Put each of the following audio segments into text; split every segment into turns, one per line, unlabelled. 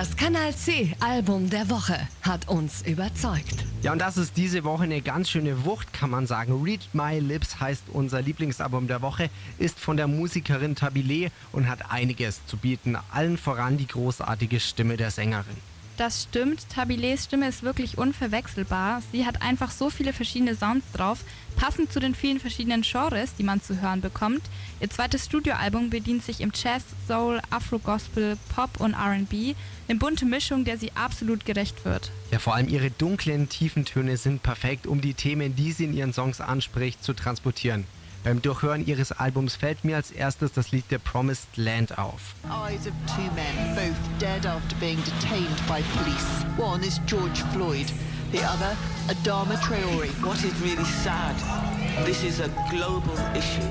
Das Kanal C Album der Woche hat uns überzeugt.
Ja, und das ist diese Woche eine ganz schöne Wucht, kann man sagen. Read My Lips heißt unser Lieblingsalbum der Woche, ist von der Musikerin Tabile und hat einiges zu bieten. Allen voran die großartige Stimme der Sängerin.
Das stimmt, Tabiles Stimme ist wirklich unverwechselbar. Sie hat einfach so viele verschiedene Sounds drauf, passend zu den vielen verschiedenen Genres, die man zu hören bekommt. Ihr zweites Studioalbum bedient sich im Jazz, Soul, Afro-Gospel, Pop und R&B, eine bunte Mischung, der sie absolut gerecht wird.
Ja, vor allem ihre dunklen, tiefen Töne sind perfekt, um die Themen, die sie in ihren Songs anspricht, zu transportieren. Beim Durchhören ihres Albums fällt mir als erstes das Lied The Promised Land auf.
Eyes of two men, both dead after being detained by police. One is George Floyd, the other, Adama Traore.
What is really sad, this is a global issue.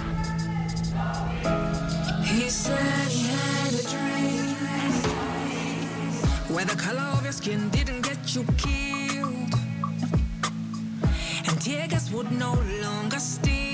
He said he had a dream where the color of your skin didn't get you killed, and tear gas would no longer sting.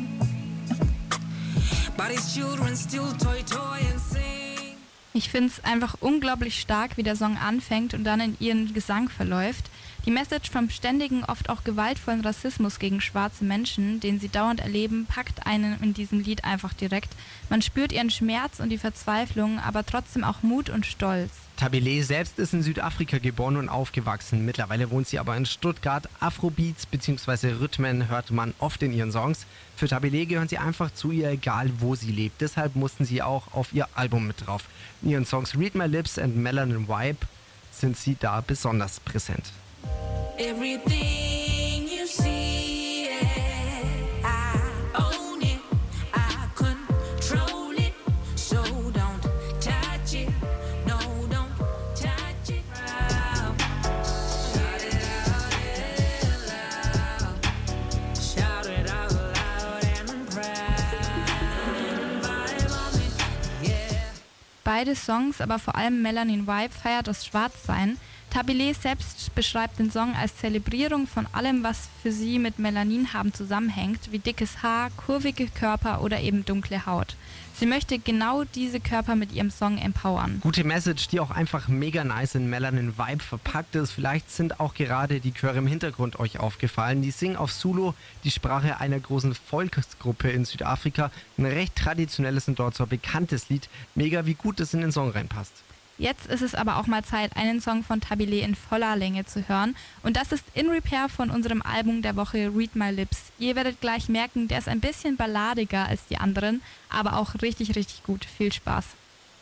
But his children still toy and sing.
Ich finde es einfach unglaublich stark, wie der Song anfängt und dann in ihren Gesang verläuft. Die Message vom ständigen, oft auch gewaltvollen Rassismus gegen schwarze Menschen, den sie dauernd erleben, packt einen in diesem Lied einfach direkt. Man spürt ihren Schmerz und die Verzweiflung, aber trotzdem auch Mut und Stolz.
Tabile selbst ist in Südafrika geboren und aufgewachsen. Mittlerweile wohnt sie aber in Stuttgart. Afrobeats bzw. Rhythmen hört man oft in ihren Songs. Für Tabile gehören sie einfach zu ihr, egal wo sie lebt. Deshalb mussten sie auch auf ihr Album mit drauf. In ihren Songs Read My Lips and Melanin Vibe sind sie da besonders präsent.
Everything you see, I own it, I control it, so don't touch it, no, don't touch it. Shout it out loud, shout it out loud and proud, vibe on it, yeah.
Beide Songs, aber vor allem Melanin Vibe, feiert das Schwarzsein. Tabile selbst beschreibt den Song als Zelebrierung von allem, was für sie mit Melanin haben zusammenhängt, wie dickes Haar, kurvige Körper oder eben dunkle Haut. Sie möchte genau diese Körper mit ihrem Song empowern.
Gute Message, die auch einfach mega nice in Melanin Vibe verpackt ist. Vielleicht sind auch gerade die Chöre im Hintergrund euch aufgefallen. Die singen auf Zulu, die Sprache einer großen Volksgruppe in Südafrika. Ein recht traditionelles und dort so bekanntes Lied. Mega, wie gut es in den Song reinpasst.
Jetzt ist es aber auch mal Zeit, einen Song von Tabile in voller Länge zu hören. Und das ist In Repair von unserem Album der Woche Read My Lips. Ihr werdet gleich merken, der ist ein bisschen balladiger als die anderen, aber auch richtig, richtig gut. Viel Spaß.